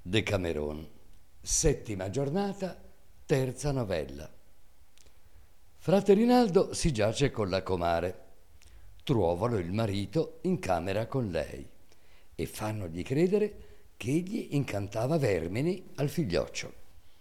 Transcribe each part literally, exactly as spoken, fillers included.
Decameron, settima giornata, terza novella. Frate Rinaldo si giace con la comare. Trovano il marito in camera con lei e fannogli credere che egli incantava vermini al figlioccio.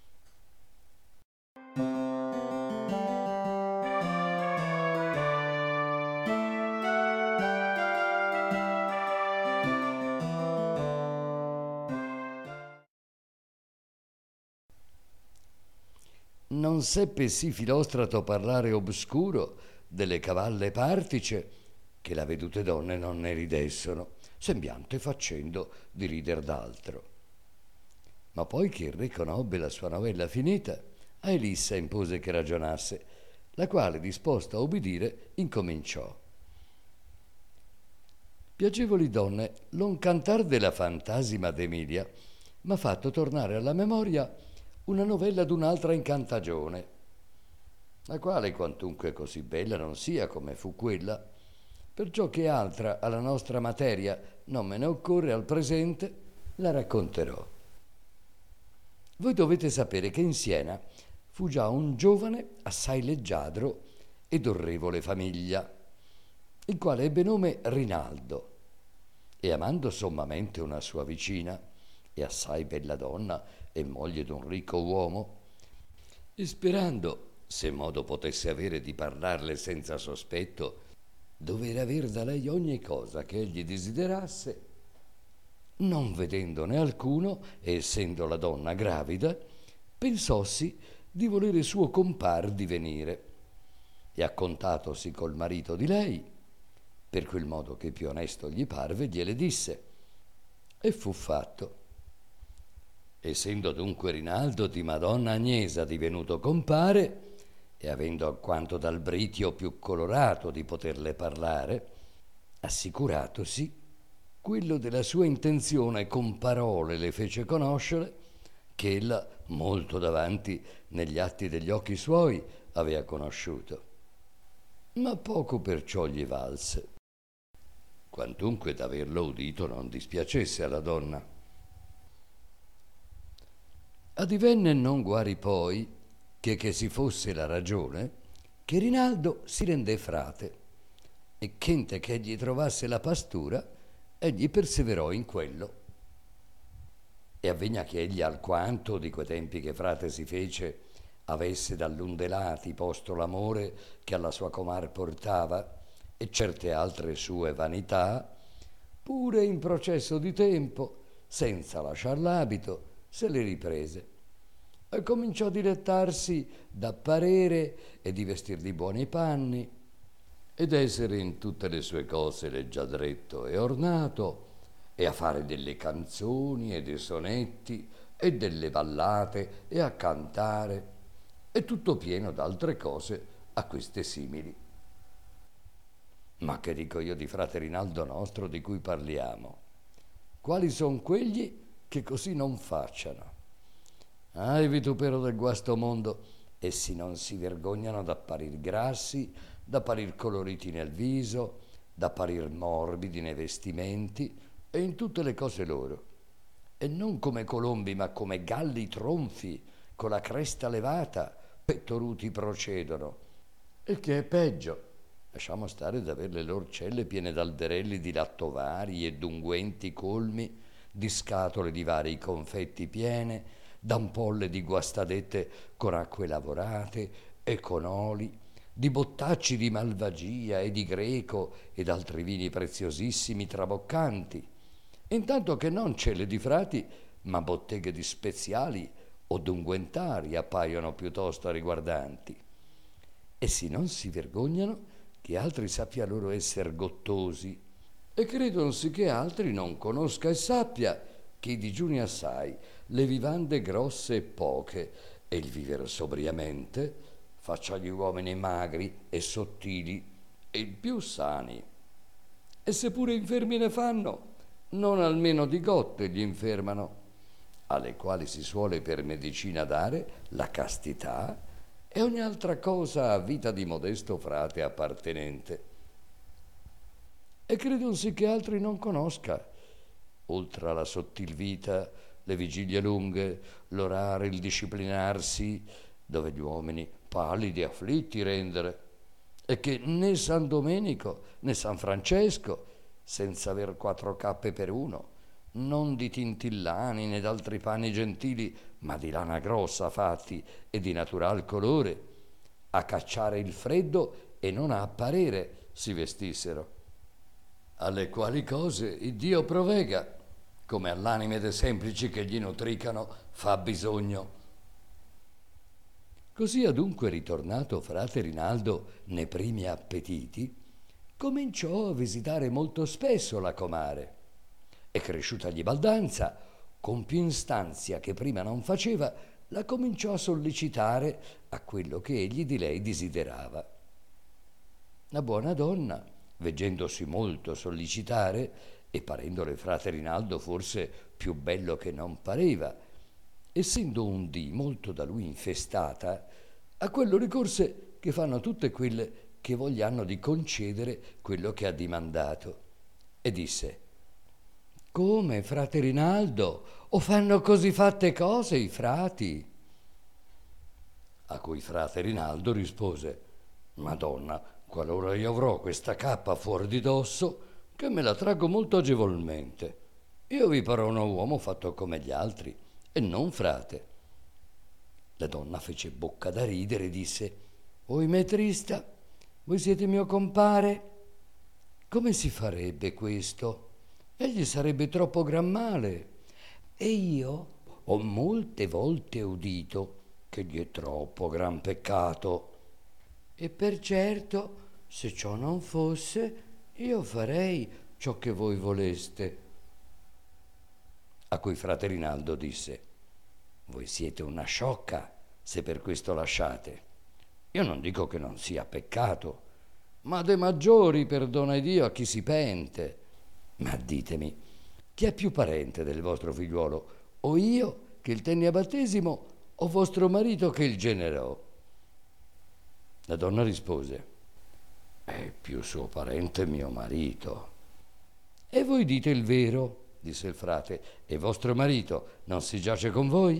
Non seppe sì Filostrato parlare obscuro delle cavalle partice che la vedute donne non ne ridessero, sembiante facendo di rider d'altro. Ma poi che il re conobbe la sua novella finita, a Elissa impose che ragionasse, la quale, disposta a ubbidire, incominciò. Piacevoli donne, l'on cantar della fantasima d'Emilia m'ha fatto tornare alla memoria una novella d'un'altra incantagione, la quale quantunque così bella non sia come fu quella, perciò che altra alla nostra materia non me ne occorre al presente, la racconterò. Voi dovete sapere che in Siena fu già un giovane assai leggiadro ed orrevole famiglia, il quale ebbe nome Rinaldo, e amando sommamente una sua vicina, e assai bella donna e moglie d'un ricco uomo, e sperando, se modo potesse avere di parlarle senza sospetto, dover aver da lei ogni cosa che egli desiderasse, non vedendone alcuno, e essendo la donna gravida, pensossi di volere suo compar divenire, e accontatosi col marito di lei, per quel modo che più onesto gli parve, gliele disse, e fu fatto. Essendo dunque Rinaldo di Madonna Agnesa divenuto compare, e avendo alquanto dal britio più colorato di poterle parlare, assicuratosi quello della sua intenzione con parole le fece conoscere che ella molto davanti negli atti degli occhi suoi avea conosciuto. Ma poco perciò gli valse, quantunque d'averlo udito non dispiacesse alla donna. Adivenne non guari poi, che che si fosse la ragione, che Rinaldo si rendé frate, e chente che egli trovasse la pastura, egli perseverò in quello. E avvegna che egli alquanto di quei tempi che frate si fece, avesse dall'un de lati posto l'amore che alla sua comar portava, e certe altre sue vanità, pure in processo di tempo, senza lasciar l'abito, se le riprese e cominciò a dilettarsi d'apparere e di vestir di buoni panni ed essere in tutte le sue cose leggiadretto e ornato e a fare delle canzoni e dei sonetti e delle ballate e a cantare e tutto pieno d'altre cose a queste simili. Ma che dico io di frate Rinaldo nostro di cui parliamo? Quali son quegli che così non facciano? Ah, il vitupero del guasto mondo, essi non si vergognano d'apparir grassi, d'apparir coloriti nel viso, d'apparir morbidi nei vestimenti e in tutte le cose loro, e non come colombi ma come galli tronfi, con la cresta levata, pettoruti procedono, e che è peggio, lasciamo stare d'aver le lor celle piene d'alberelli di lattovari e d'unguenti colmi, di scatole di vari confetti piene, d'ampolle di guastadette con acque lavorate e con oli, di bottacci di malvagia e di greco ed altri vini preziosissimi traboccanti, intanto che non celle di frati, ma botteghe di speziali o d'unguentari appaiono piuttosto riguardanti. Essi non si vergognano che altri sappia loro esser gottosi, e credonsi che altri non conosca e sappia che i digiuni assai, le vivande grosse e poche, e il vivere sobriamente, faccia gli uomini magri e sottili e il più sani. E se pure infermi ne fanno, non almeno di gotte gli infermano, alle quali si suole per medicina dare la castità e ogni altra cosa a vita di modesto frate appartenente. E credonsi che altri non conosca, oltre alla sottil vita, le vigilie lunghe, l'orare, il disciplinarsi, dove gli uomini pallidi e afflitti rendere, e che né San Domenico né San Francesco, senza aver quattro cappe per uno, non di tintillani né d'altri panni gentili, ma di lana grossa fatti e di natural colore, a cacciare il freddo e non a apparere si vestissero. Alle quali cose il Dio provega, come all'anime de semplici che gli nutricano fa bisogno. Così adunque ritornato frate Rinaldo ne primi appetiti, cominciò a visitare molto spesso la comare, e cresciutagli baldanza, con più instanzia che prima non faceva, la cominciò a sollecitare a quello che egli di lei desiderava. La buona donna, veggendosi molto sollecitare, e parendole frate Rinaldo forse più bello che non pareva, essendo un dì molto da lui infestata, a quello ricorse che fanno tutte quelle che vogliano di concedere quello che ha dimandato, e disse: come, frate Rinaldo, o fanno così fatte cose i frati? A cui frate Rinaldo rispose: Madonna, qualora io avrò questa cappa fuori di dosso, che me la traggo molto agevolmente. Io vi parò un uomo fatto come gli altri, e non frate. La donna fece bocca da ridere e disse: oimè trista, voi siete mio compare? Come si farebbe questo? Egli sarebbe troppo gran male. E io ho molte volte udito che gli è troppo gran peccato. E per certo, se ciò non fosse, io farei ciò che voi voleste. A cui frate Rinaldo disse: voi siete una sciocca se per questo lasciate. Io non dico che non sia peccato, ma de maggiori perdona Dio a chi si pente. Ma ditemi, chi è più parente del vostro figliuolo, o io che il tenni a battesimo, o vostro marito che il generò? La donna rispose: è più suo parente mio marito. E voi dite il vero, disse il frate, e vostro marito non si giace con voi?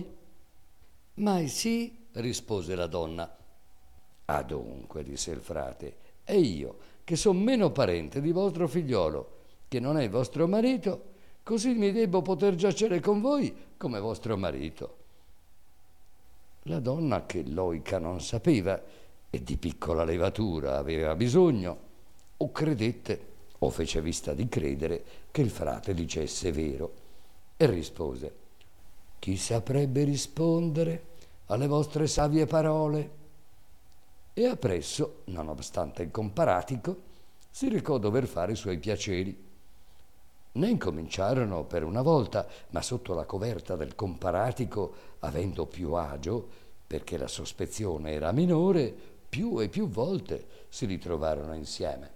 Ma sì, rispose la donna. Adunque, disse il frate, e io, che son meno parente di vostro figliolo, che non è vostro marito, così mi debbo poter giacere con voi come vostro marito. La donna, che loica non sapeva e di piccola levatura aveva bisogno, o credette o fece vista di credere che il frate dicesse vero, e rispose: chi saprebbe rispondere alle vostre savie parole? E appresso, nonostante il comparatico, si recò dover fare i suoi piaceri. Ne incominciarono per una volta, ma sotto la coverta del comparatico, avendo più agio, perché la sospezione era minore, più e più volte si ritrovarono insieme.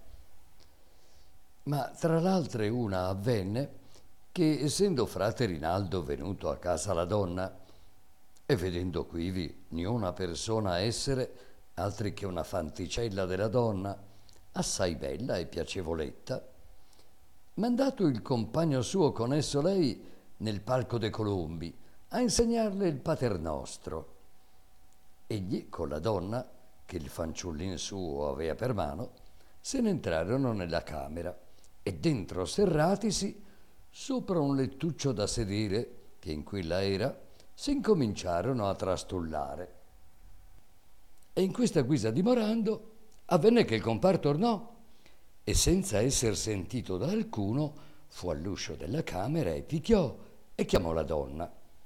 Ma tra l'altre una avvenne che, essendo frate Rinaldo venuto a casa la donna, e vedendo quivi niuna persona essere, altri che una fanticella della donna, assai bella e piacevoletta, mandato il compagno suo con esso lei nel palco de Colombi a insegnarle il paternostro. Egli con la donna, che il fanciullin suo avea per mano, se ne entrarono nella camera e dentro serratisi, sopra un lettuccio da sedere che in quella era, si incominciarono a trastullare. E in questa guisa dimorando, avvenne che il compar tornò e senza esser sentito da alcuno fu all'uscio della camera e picchiò e chiamò la donna.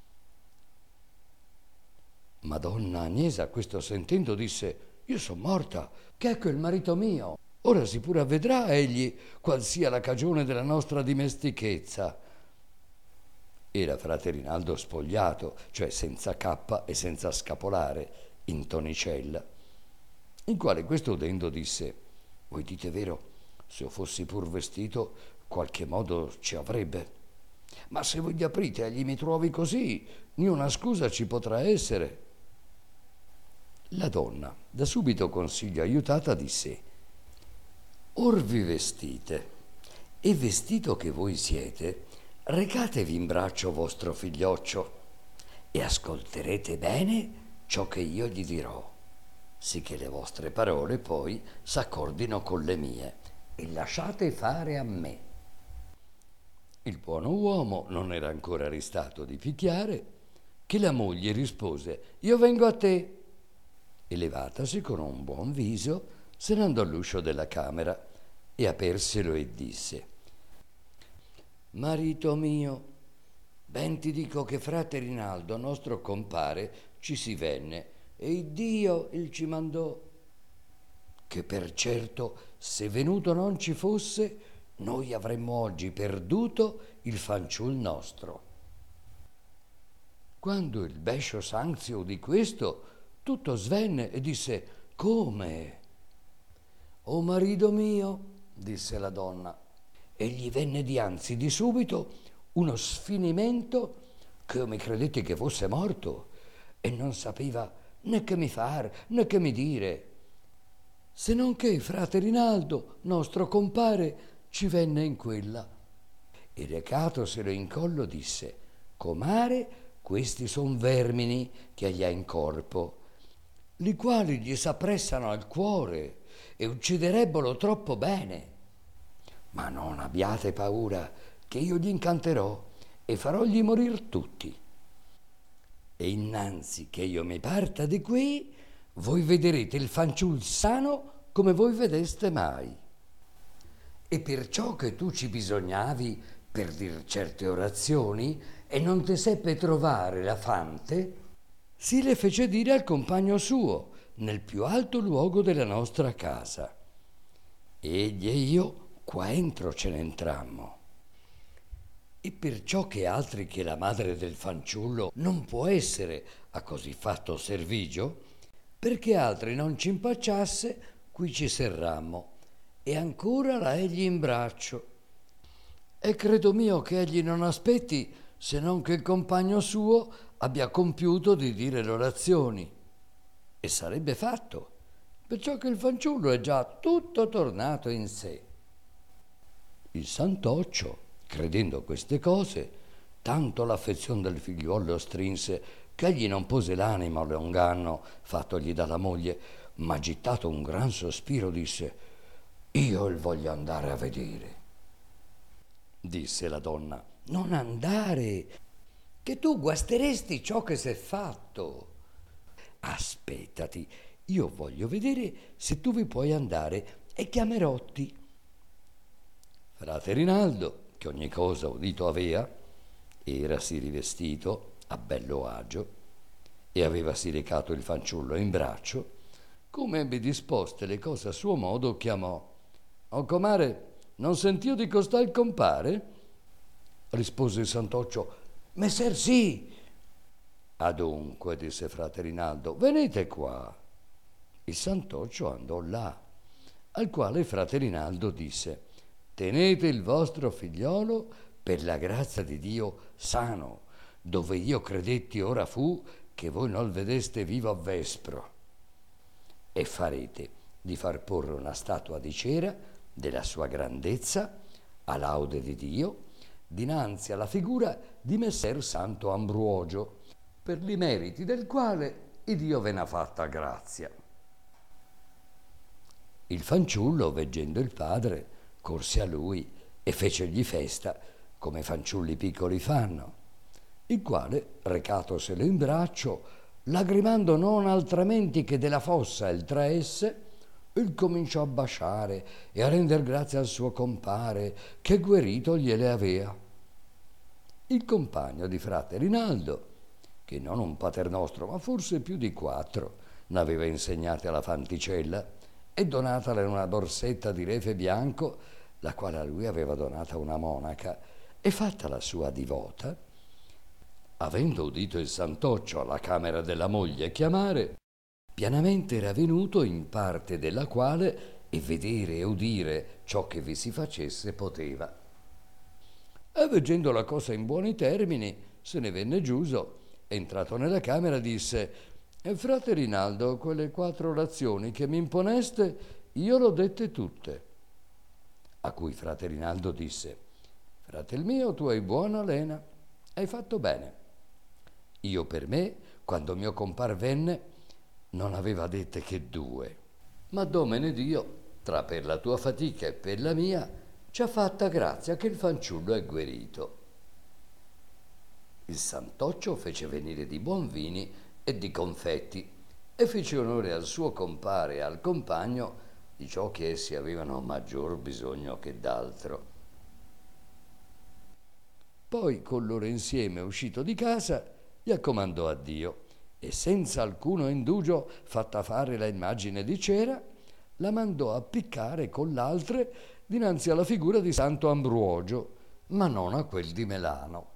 Madonna Agnesa, questo sentendo, disse: io son morta, che ecco il marito mio. Ora si pure avvedrà egli qual sia la cagione della nostra dimestichezza. Era frate Rinaldo spogliato, cioè senza cappa e senza scapolare, in tonicella, il quale questo udendo disse: voi dite vero, se io fossi pur vestito qualche modo ci avrebbe, ma se voi gli aprite e gli mi trovi così, niuna scusa ci potrà essere. La donna, da subito consiglio aiutata, disse: or vi vestite, e vestito che voi siete, recatevi in braccio vostro figlioccio e ascolterete bene ciò che io gli dirò, sicché le vostre parole poi s'accordino con le mie, e lasciate fare a me. Il buono uomo non era ancora ristato di picchiare, che la moglie rispose: io vengo a te. E levatasi con un buon viso, se ne andò all'uscio della camera e aperselo e disse: marito mio, ben ti dico che frate Rinaldo, nostro compare, ci si venne, e Dio il ci mandò, che per certo se venuto non ci fosse, noi avremmo oggi perduto il fanciul nostro. Quando il bescio Sanzio udì questo, tutto svenne e disse: come? O marito mio, disse la donna, e gli venne dianzi di subito uno sfinimento che mi credetti che fosse morto, e non sapeva né che mi far né che mi dire, se non che frate Rinaldo, nostro compare, ci venne in quella, e recatoselo in collo disse: comare, questi son vermini che gli ha in corpo, li quali gli s'appressano al cuore e ucciderebbero troppo bene. Ma non abbiate paura, che io gli incanterò e farògli morir tutti. E innanzi che io mi parta di qui, voi vedrete il fanciul sano come voi vedeste mai. E perciò che tu ci bisognavi per dir certe orazioni e non te seppe trovare la fante, si le fece dire al compagno suo nel più alto luogo della nostra casa. Egli e io qua entro ce ne entrammo. E perciò che altri che la madre del fanciullo non può essere a così fatto servigio, perché altri non ci impacciasse, qui ci serrammo, e ancora la egli in braccio. E credo mio che egli non aspetti se non che il compagno suo abbia compiuto di dire le orazioni. E sarebbe fatto, perciò che il fanciullo è già tutto tornato in sé. Il santoccio, credendo queste cose, tanto l'affezione del figliuolo strinse che egli non pose l'animo all'inganno fattogli dalla moglie, ma gittato un gran sospiro disse: io il voglio andare a vedere. Disse la donna: non andare, che tu guasteresti ciò che s'è fatto. Aspettati, io voglio vedere se tu vi puoi andare e chiamerotti. Frate Rinaldo, che ogni cosa udito avea, erasi rivestito a bello agio e avevasi recato il fanciullo in braccio, come ebbe disposte le cose a suo modo, chiamò: o comare, non sentio di costal compare? Rispose il santoccio: messer sì. Adunque, disse frate Rinaldo, venite qua. Il santoccio andò là, al quale frate Rinaldo disse: tenete il vostro figliolo per la grazia di Dio sano, dove io credetti ora fu che voi non vedeste vivo a vespro, e farete di far porre una statua di cera della sua grandezza a laude di Dio dinanzi alla figura di messer Santo Ambrogio, per li meriti del quale il Dio ve n'ha fatta grazia. Il fanciullo, veggendo il padre, corse a lui e fecegli festa, come fanciulli piccoli fanno, il quale, recatoselo in braccio, lagrimando non altrimenti che della fossa il traesse, il cominciò a basciare e a render grazie al suo compare, che guerito gliele avea. Il compagno di frate Rinaldo, che non un paternostro, ma forse più di quattro, n'aveva insegnate alla fanticella e donatale una borsetta di refe bianco, la quale a lui aveva donata una monaca, e fatta la sua divota, avendo udito il santoccio alla camera della moglie chiamare, pianamente era venuto in parte della quale e vedere e udire ciò che vi si facesse poteva. E veggendo la cosa in buoni termini, se ne venne giuso, entrato nella camera disse: frate Rinaldo, quelle quattro orazioni che mi imponeste, io l'ho dette tutte. A cui frate Rinaldo disse: Fratel mio, tu hai buona lena, hai fatto bene. Io per me, quando mio compar venne, non aveva dette che due. Ma domene Dio, tra per la tua fatica e per la mia, ci ha fatta grazia che il fanciullo è guarito. Il Santoccio fece venire di buon vini e di confetti e fece onore al suo compare e al compagno di ciò che essi avevano maggior bisogno che d'altro. Poi con loro insieme uscito di casa gli accomandò a Dio e senza alcuno indugio, fatta fare la immagine di cera, la mandò appiccare con l'altre dinanzi alla figura di Santo Ambrogio, ma non a quel di Melano.